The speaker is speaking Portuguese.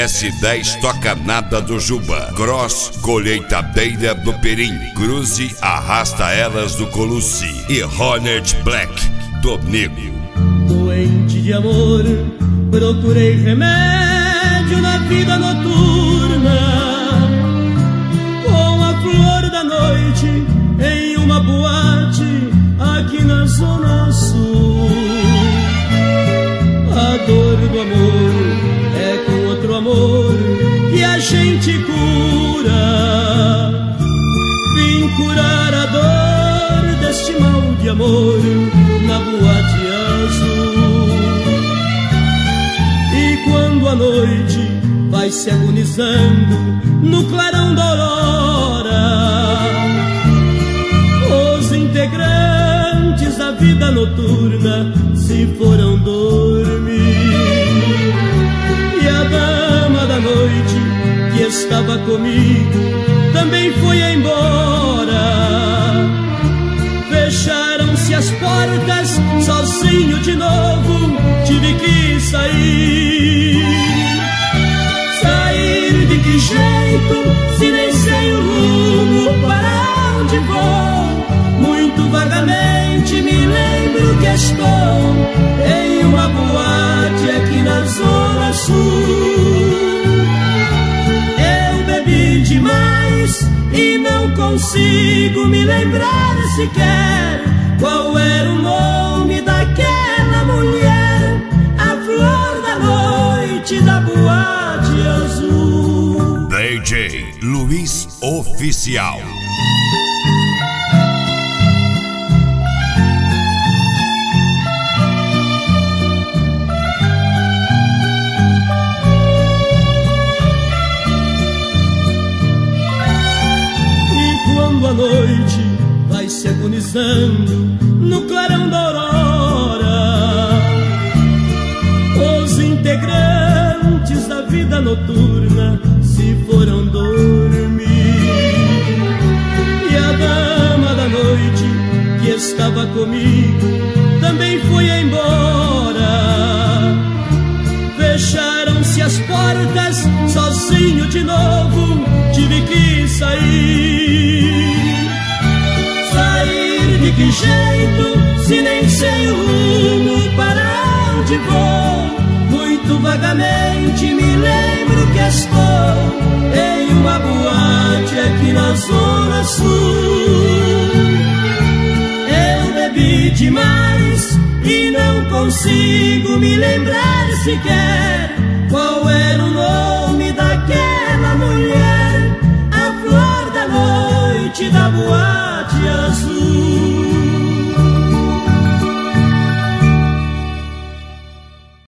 S10 toca nada do Juba. Cross, colheitadeira do Perim. Cruze, arrasta elas do Colucci. E Hornet Black, do Nego. Doente de amor, procurei remédio na vida noturna, com a flor da noite em uma boate aqui na Zona Sul. A dor do amor é com outro amor que a gente cura. Vim curar a dor deste mal de amor na boate azul. E quando a noite vai se agonizando no clarão da aurora, os integrantes da vida noturna se foram dormir. E a dama da noite que estava comigo também foi embora. Fecharam-se as portas, sozinho de novo tive que sair. Sair de que jeito, se nem sei o rumo para onde vou? Muito vagamente me lembro que estou em uma boate aqui na Zona Sul. Eu bebi demais e não consigo me lembrar sequer qual era o nome daquela mulher, a flor da noite da boate azul. DJ Luiz Oficial. A noite vai se agonizando no clarão da aurora, os integrantes da vida noturna se foram dormir. E a dama da noite que estava comigo também foi embora. Fecharam-se as portas, sozinho de novo tive que sair. Sair de que jeito, se nem sei o rumo para onde vou? Muito vagamente me lembro que estou em uma boate aqui na Zona Sul. Eu bebi demais e não consigo me lembrar sequer qual era o nome daquela mulher, a flor da noite da boate